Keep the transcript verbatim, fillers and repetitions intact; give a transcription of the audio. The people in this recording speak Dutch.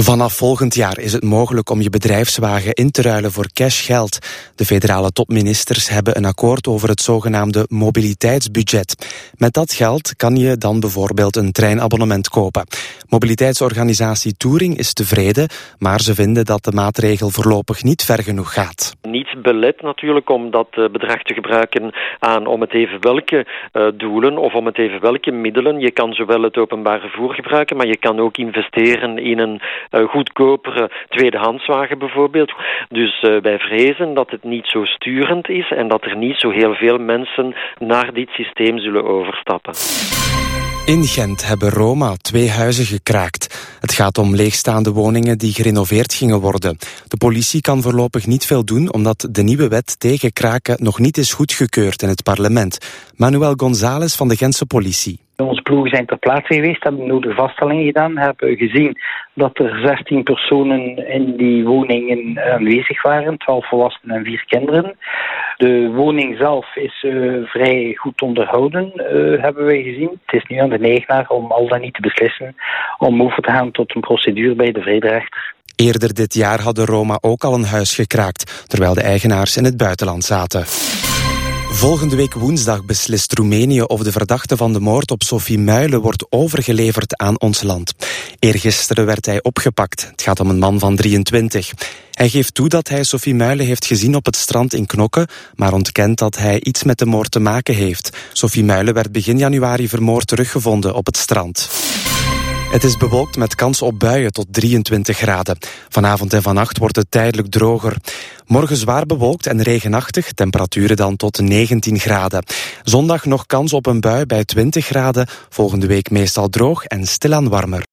Vanaf volgend jaar is het mogelijk om je bedrijfswagen in te ruilen voor cashgeld. De federale topministers hebben een akkoord over het zogenaamde mobiliteitsbudget. Met dat geld kan je dan bijvoorbeeld een treinabonnement kopen. Mobiliteitsorganisatie Touring is tevreden, maar ze vinden dat de maatregel voorlopig niet ver genoeg gaat. Niets belet natuurlijk om dat bedrag te gebruiken aan om het even welke uh, doelen of om het even welke middelen. Je kan zowel het openbaar vervoer gebruiken, maar je kan ook investeren in een uh, goedkopere tweedehandswagen bijvoorbeeld. Dus uh, wij vrezen dat het niet zo sturend is en dat er niet zo heel veel mensen naar dit systeem zullen overstappen. In Gent hebben Roma twee huizen gekraakt. Het gaat om leegstaande woningen die gerenoveerd gingen worden. De politie kan voorlopig niet veel doen omdat de nieuwe wet tegen kraken nog niet is goedgekeurd in het parlement. Manuel González van de Gentse politie. Onze ploegen zijn ter plaatse geweest, hebben nodige vaststellingen gedaan, hebben gezien dat er zestien personen in die woningen aanwezig waren, twaalf volwassenen en vier kinderen. De woning zelf is uh, vrij goed onderhouden, uh, hebben wij gezien. Het is nu aan de eigenaar om al dan niet te beslissen om over te gaan tot een procedure bij de vrederechter. Eerder dit jaar hadden Roma ook al een huis gekraakt, terwijl de eigenaars in het buitenland zaten. Volgende week woensdag beslist Roemenië of de verdachte van de moord op Sophie Muylen wordt overgeleverd aan ons land. Eergisteren werd hij opgepakt. Het gaat om een man van drieëntwintig. Hij geeft toe dat hij Sophie Muylen heeft gezien op het strand in Knokke, maar ontkent dat hij iets met de moord te maken heeft. Sophie Muylen werd begin januari vermoord teruggevonden op het strand. Het is bewolkt met kans op buien tot drieëntwintig graden. Vanavond en vannacht wordt het tijdelijk droger. Morgen zwaar bewolkt en regenachtig, temperaturen dan tot negentien graden. Zondag nog kans op een bui bij twintig graden. Volgende week meestal droog en stilaan warmer.